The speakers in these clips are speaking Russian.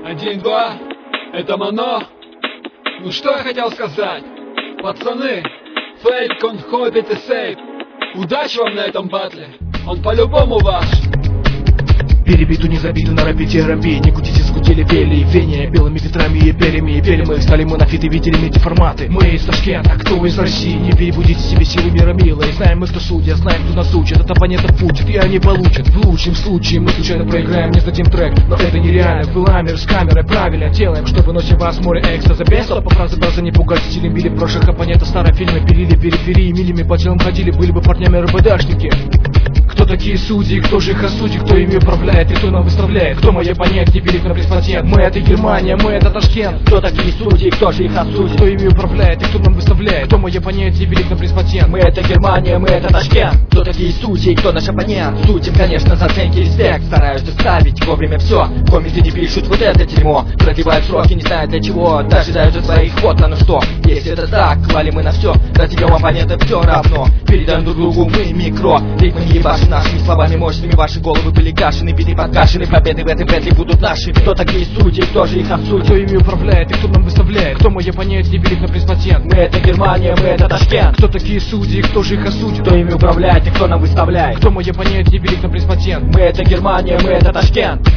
1, 2, это Мано. Ну что я хотел сказать? Пацаны, фейк, он хоббит и сейф. Удачи вам на этом батле, он по-любому ваш. Перебиту не забиту на рапите РМП. Не кутите, скутили, пели и вене. Белыми ветрами и перьями. И пели мы, стали мы на фиты, видели эти форматы. Мы из Ташкента, кто вы из России? Не перебудите себе силы мира милой. Знаем мы, кто судья, знаем, кто нас учит. От оппонентов учит, и они получат. В лучшем случае мы случайно проиграем, не сдадим трек. Но это нереально, выламер с камерой правильно делаем, чтобы носим вас море экстра. За бесло по фразе база не пугать. Стилем били прошлых оппонентов, старые фильмы пилили периферии. Милями по телам ходили, были бы парнями РБДшники. Кто такие судьи, кто же их осудит, кто ими управляет и кто нам выставляет? Кто мои оппоненты, велик на преспатент? Мы это Германия, мы это Ташкент. Кто такие судьи, кто же их осудит? Кто ими управляет и кто нам выставляет? Кто мои оппоненты, велик на преспатент? Мы это Германия, мы это Ташкент. Кто такие судьи, кто наш оппонент? Судим, конечно, за оценки, респект. Стараются ставить вовремя все. Комменты не пишут вот это дерьмо. Продлевают сроки, не знают для чего. Дожидаются своих ход, ну что? Если это так, хвалим мы на все. Разъем оппонентов все равно. Передаем друг другу мы микро. Ритмы не ебашим нашими словами мощными. Ваши головы были гашены, биты подкашены. Победы в этой бэтле будут нашими. Кто такие судьи, кто же их осудит? Кто ими управляет и кто нам выставляет? Кто мой оппонент, велик на преспатент? Мы это Германия, мы это Ташкент. Кто такие судьи, кто же их осудит? Кто ими управляет и кто нам выставляет? Кто мой оппонент, велик на преспатент? Мы это Германия, мы это Ташкент.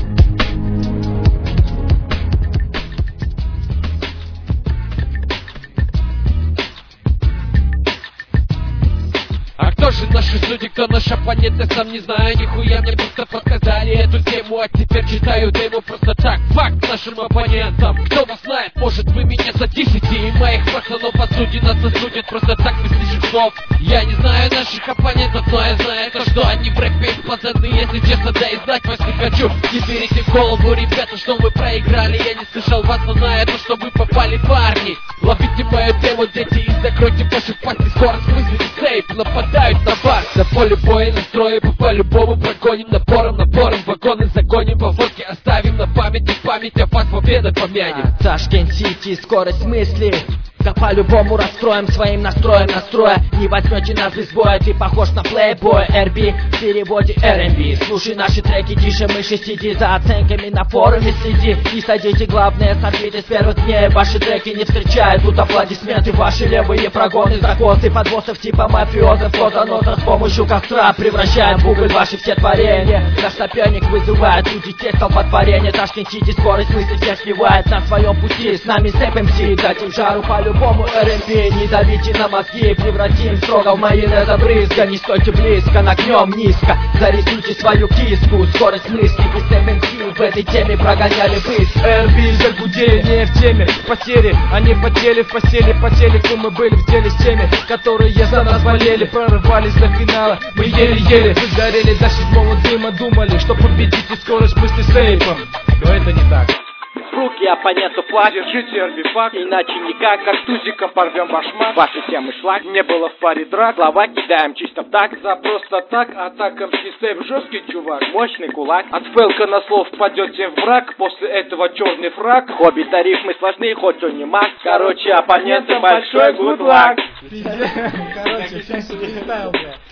А кто же наши судьи, кто наш оппонент, я сам не знаю, нихуя мне просто подсказали эту тему, а теперь читаю демо просто так, факт нашим оппонентам. Кто вас знает, может вы меня задисите, и моих пацанов осудят, нас осудят просто так без лишних слов. Я не знаю наших оппонентов, но я знаю то, что они в рэпе пацаны, если честно, да и знать вас не хочу. Не берите в голову, ребята, что вы проиграли, я не слышал вас, но знаю то, что вы попали, парни. Ловите мою тему, дети, и закройте ваши пасти, скоро вызовите сейф, нападают на бар. На поле боя настроим, по-любому прогоним напором, вагоны загоним, по водке оставим на память о вас победа помянем. Ташкент-Сити, скорость мысли. Да по-любому расстроим своим настроем настроя. Не возьмете нас без боя, ты похож на плейбой. RB в переводе R&B. Слушай наши треки тише мыши, сиди за оценками на форуме следи. И садите, главное, сорвите с первых дней. Ваши треки не встречают тут аплодисменты. Ваши левые прогоны, закосы подбоссов типа мафиозов. Фотонота с помощью костра превращаем в уголь ваши все творения. Наш соперник вызывает у детей столпотворение. Ташкент-Сити, скорость мысли всех сливает на своем пути. С нами Сэп МС, дадим жару по-любому РМП. Не давите на мозги, превратим строго в майонез обрызга. Не стойте близко, нагнем низко. Зарисуйте свою киску, скорость мысли. Без МС в этой теме прогоняли быстро. РБ загудение в теме. Потери, они потели в постели. Потели, кто мы были в деле с теми, которые за нас болели. Прорывались до финала, мы еле-еле. Вы горели до седьмого дыма. Думали, что победите скорость мысли сейфом. Но это не так. Руки оппоненту флаг. Держите арбифак, Иначе никак, как тузиком порвем башмак. ваши темы шлак. Не было в паре драк, Слова кидаем чисто в так. за просто так, атака сейф жесткий чувак. Мощный кулак. От фэлка на слов впадете в враг, после этого черный фраг. Хобби тарифмы сложны, хоть он не маг. Короче, оппонентам большой good luck. Короче, всем себе бля.